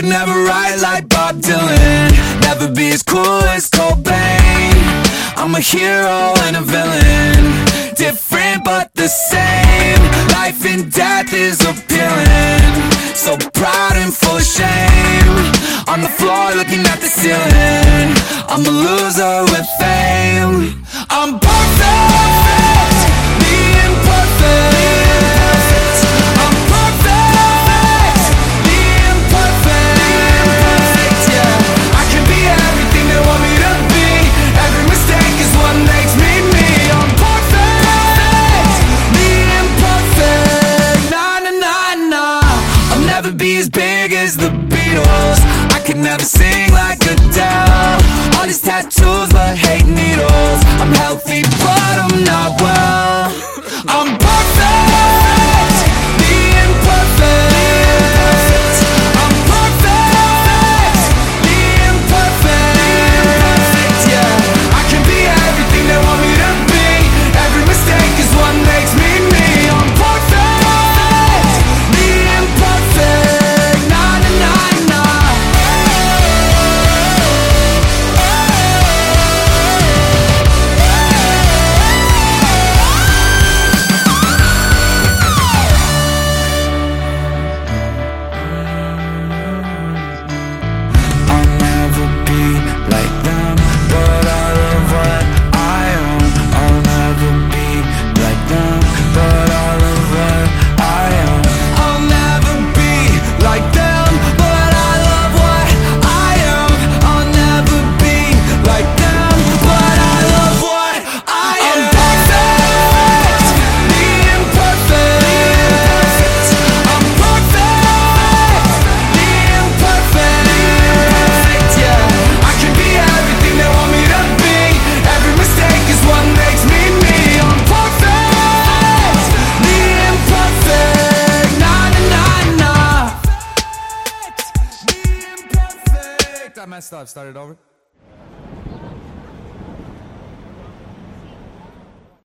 could never write like Bob Dylan, never be as cool as Cobain. I'm a hero and a villain, different but the same. Life and death is appealing, so proud and full of shame. On the floor looking at the ceiling, I'm a loser with fame. I'm perfect, being perfect. I'm perfect, being perfect. Yeah, I can be everything they want me to be. Every mistake is what makes me me. I'm perfect, being perfect. Nah, nah, nah, nah. I'll never be as big as the Beatles, I could never sing like Adele. All these tattoos but hate needles. I'm healthy but I'm not well. I'm perfect, being perfect. I'm perfect, being perfect. Yeah, I can be everything they want me to be. Every mistake is what makes me me. I'm perfect, being perfect. Nah, nah, nah, nah. I messed up. Start it over.